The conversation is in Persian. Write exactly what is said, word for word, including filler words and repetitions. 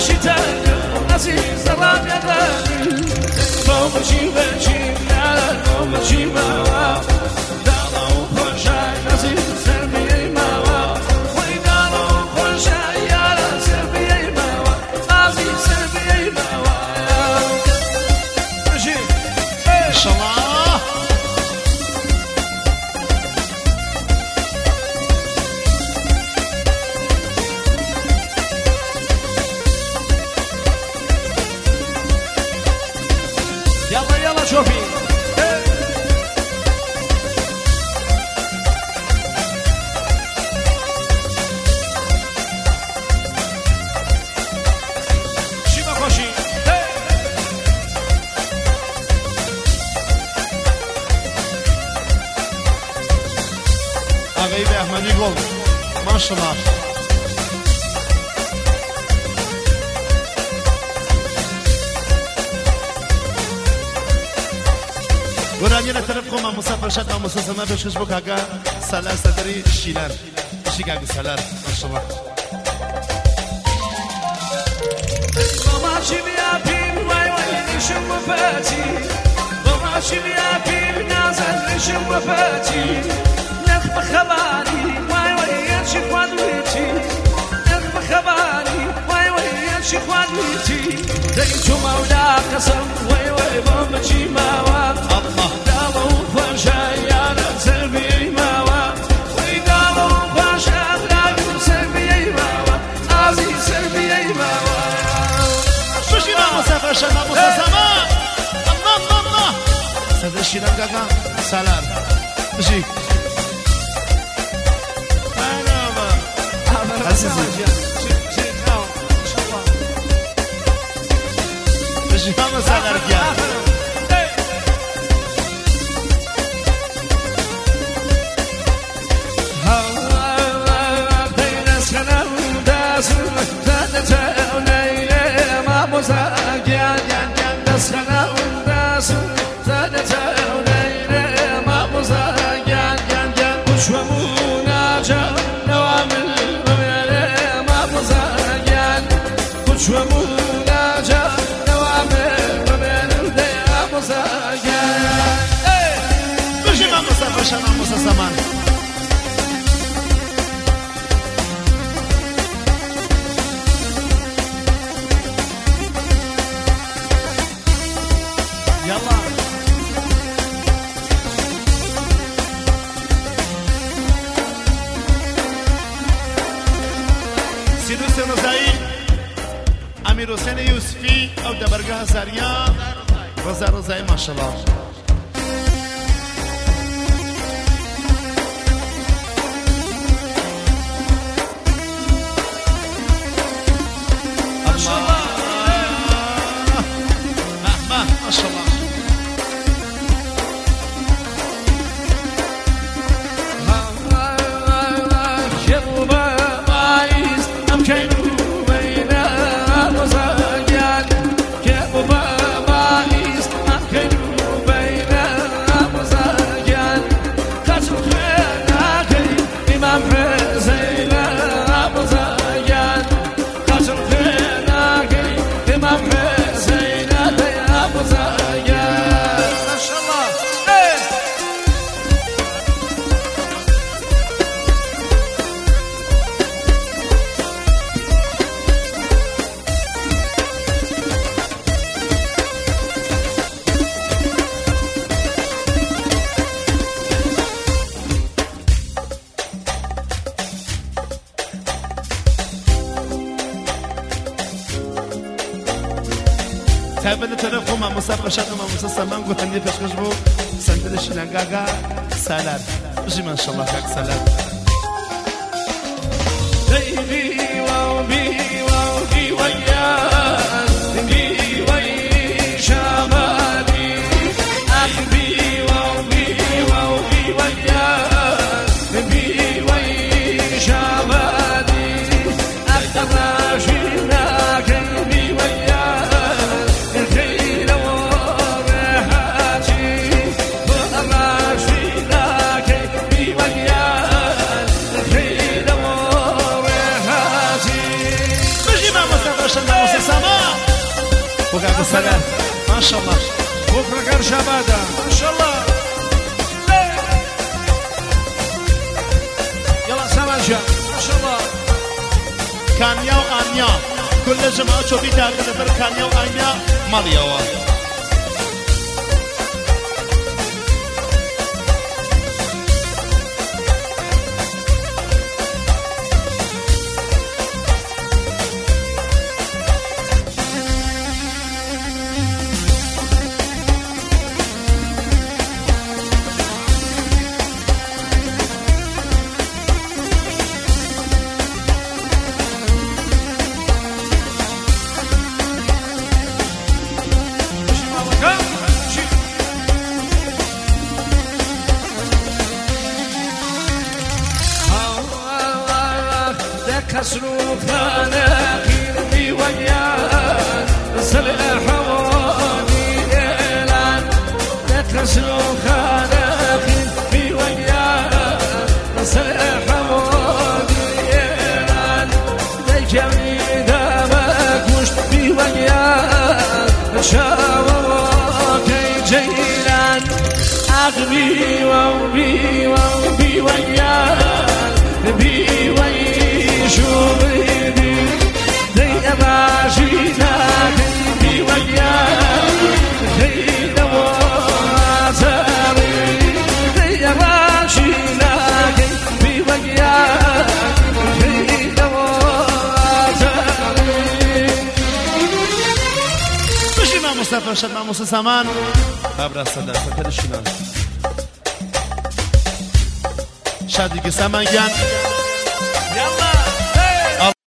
شتاء عزيز رابع غالي قوم جيبا جيبا قوم جيبا دارا وخرجاي عزيز سربي ماوا ويدارا وخرجاي يا سربي ماوا عزيز سربي ماوا رجيب ان شاء الله يلا يلا شوفي شيما خوشي آقای بهمنی گل ماشاءالله ورانی لطرف خوما مسافر شد و مسافر بشکش بو کاغا سالار صدری شیلر شیکاگو سالار ماشاءالله ماما شبيا بين واي واي نشم وفاتي ماما شبيا بين نازل نشم وفاتي نخب خبالي واي واي يمشي خوادويتي نخب خبالي واي واي يمشي خوادويتي ديتو مولا قسم واي واي ماما جي ماوا الله دالو فرشاي يا سربي ماوا ويدالو فرشاي لا سربي ماوا عزيز سربي ماوا شوشي ما مسافر شد و مسافر الله الله الله صدر شیلر کاغا سالار شی عزیزی شی هم سالار کیا زمان يلا سیدو سنوزایی امیر حسین یوسفی او دبرگاه زریا رضا رضایی ماشاءالله تابل طرف ما مسافر شد ما مسافر من قلت عندي فشخش بو سندل شلنگاگا سالار بجي ما شاء الله كاك سالار بيبي واو بي واو بي وياك بي وي شمالي اخ بي واو بي واو بي وياك بي وي شمالي اختار جيناك بي وياك وقاعد سلام ما شاء الله بكره قرش ابدا ما شاء الله يلا سلام جا ما شاء الله كانيا وانيا كل جماعه شو بيتا نفر كانيا وانيا ماليوا كسروا فناخير في ويان سلع حواني إعلان كسروا فناخير في ويان سلع حواني إعلان ذي جميل دمك وش في ويان شاوك جيلان أغبي وبي وبي ويان بي ويان شو بيدي زي أباشينا بي وياك زي دواتري زي أباشينا بي وياك زي دواتري مشي مع مصطفى شد مع موسى سامان أبرا صدر فتر الشنان شادي سامان جان